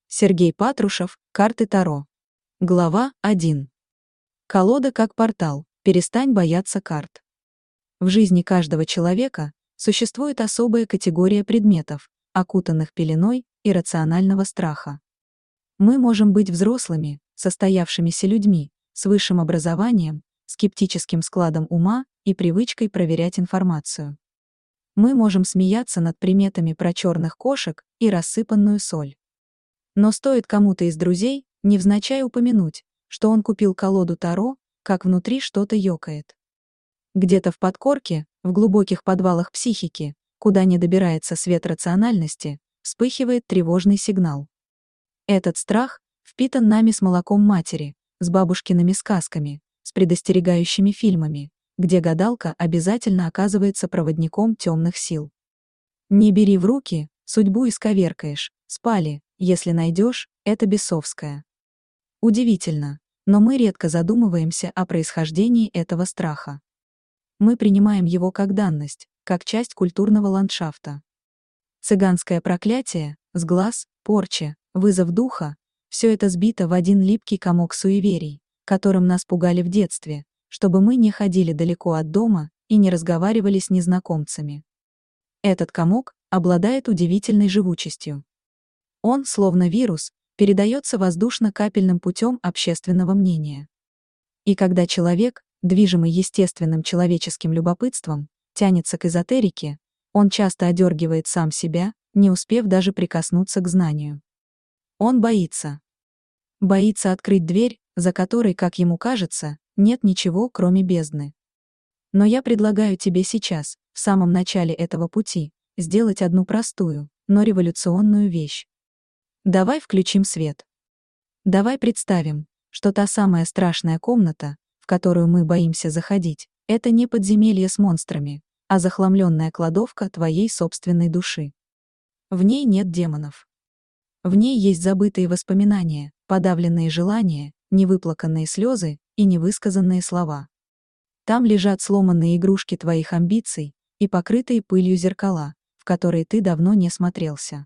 Сергей Патрушев, карты Таро. Глава 1. Колода как портал. Перестань бояться карт. В жизни каждого человека существует особая категория предметов, окутанных пеленой иррационального страха. Мы можем быть взрослыми, состоявшимися людьми, с высшим образованием, скептическим складом ума и привычкой проверять информацию. Мы можем смеяться над приметами про черных кошек и рассыпанную соль. Но стоит кому-то из друзей невзначай упомянуть, что он купил колоду Таро, как внутри что-то ёкает. Где-то в подкорке, в глубоких подвалах психики, куда не добирается свет рациональности, вспыхивает тревожный сигнал. Этот страх впитан нами с молоком матери, с бабушкиными сказками, с предостерегающими фильмами, где гадалка обязательно оказывается проводником темных сил. Не бери в руки, судьбу исковеркаешь, спали, если найдешь, это бесовское. Удивительно, но мы редко задумываемся о происхождении этого страха. Мы принимаем его как данность, как часть культурного ландшафта. Цыганское проклятие, сглаз, порча, вызов духа — все это сбито в один липкий комок суеверий, которым нас пугали в детстве, чтобы мы не ходили далеко от дома и не разговаривали с незнакомцами. Этот комок обладает удивительной живучестью. Он, словно вирус, передается воздушно-капельным путем общественного мнения. И когда человек, движимый естественным человеческим любопытством, тянется к эзотерике, он часто одергивает сам себя, не успев даже прикоснуться к знанию. Он боится. Боится открыть дверь, за которой, как ему кажется, нет ничего, кроме бездны. Но я предлагаю тебе сейчас, в самом начале этого пути, сделать одну простую, но революционную вещь. Давай включим свет. Давай представим, что та самая страшная комната, в которую мы боимся заходить, это не подземелье с монстрами, а захламленная кладовка твоей собственной души. В ней нет демонов. В ней есть забытые воспоминания, подавленные желания, невыплаканные слезы и невысказанные слова. Там лежат сломанные игрушки твоих амбиций и покрытые пылью зеркала, в которые ты давно не смотрелся.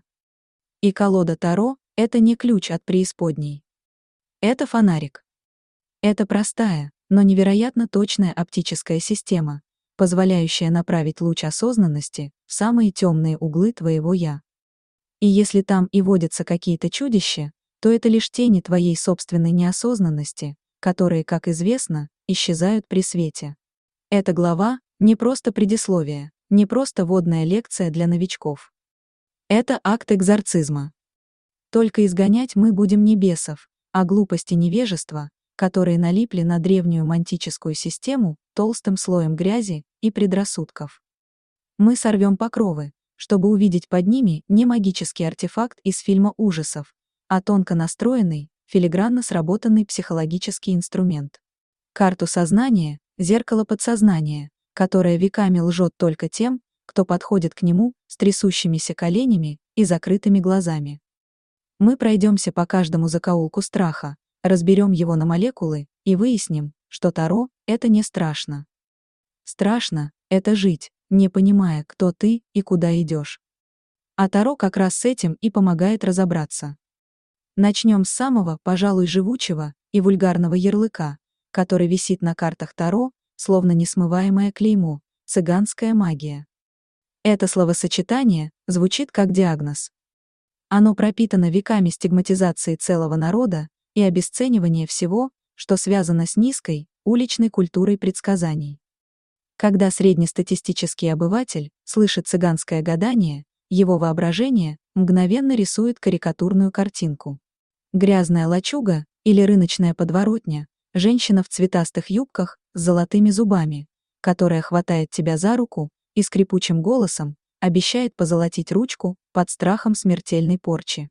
И колода Таро — это не ключ от преисподней. Это фонарик. Это простая, но невероятно точная оптическая система, позволяющая направить луч осознанности в самые темные углы твоего «я». И если там и водятся какие-то чудища, то это лишь тени твоей собственной неосознанности, которые, как известно, исчезают при свете. Эта глава — не просто предисловие, не просто вводная лекция для новичков. Это акт экзорцизма. Только изгонять мы будем не бесов, а глупость и невежество, которые налипли на древнюю мантическую систему толстым слоем грязи и предрассудков. Мы сорвем покровы, чтобы увидеть под ними не магический артефакт из фильма ужасов, а тонко настроенный, филигранно сработанный психологический инструмент. Карту сознания, зеркало подсознания, которое веками лжет только тем, кто подходит к нему с трясущимися коленями и закрытыми глазами. Мы пройдемся по каждому закоулку страха, разберем его на молекулы и выясним, что Таро — это не страшно. Страшно — это жить, не понимая, кто ты и куда идешь. А Таро как раз с этим и помогает разобраться. Начнем с самого, пожалуй, живучего и вульгарного ярлыка, который висит на картах Таро, словно несмываемое клеймо — цыганская магия. Это словосочетание звучит как диагноз. Оно пропитано веками стигматизации целого народа и обесценивания всего, что связано с низкой, уличной культурой предсказаний. Когда среднестатистический обыватель слышит цыганское гадание, его воображение мгновенно рисует карикатурную картинку. Грязная лачуга или рыночная подворотня, женщина в цветастых юбках с золотыми зубами, которая хватает тебя за руку и скрипучим голосом обещает позолотить ручку под страхом смертельной порчи.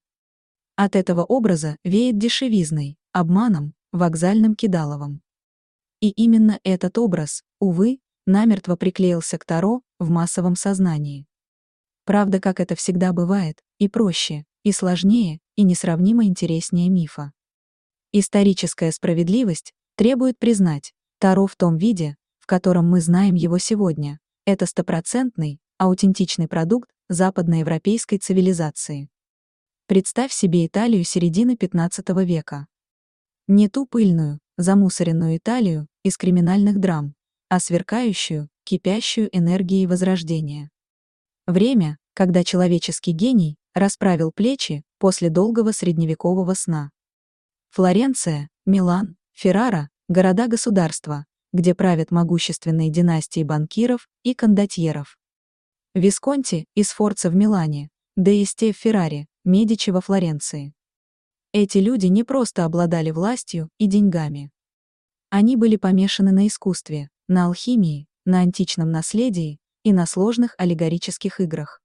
От этого образа веет дешевизной, обманом, вокзальным кидаловом. И именно этот образ, увы, намертво приклеился к Таро в массовом сознании. Правда, как это всегда бывает, и проще, и сложнее, и несравнимо интереснее мифа. Историческая справедливость требует признать, Таро в том виде, в котором мы знаем его сегодня, это стопроцентный, аутентичный продукт западноевропейской цивилизации. Представь себе Италию середины XV века. Не ту пыльную, замусоренную Италию из криминальных драм, а сверкающую, кипящую энергией Возрождения. Время, когда человеческий гений расправил плечи после долгого средневекового сна. Флоренция, Милан, Феррара – города-государства, где правят могущественные династии банкиров и кондотьеров. Висконти и Сфорца в Милане, де Эсте в Ферраре, Медичи во Флоренции. Эти люди не просто обладали властью и деньгами. Они были помешаны на искусстве, на алхимии, на античном наследии и на сложных аллегорических играх.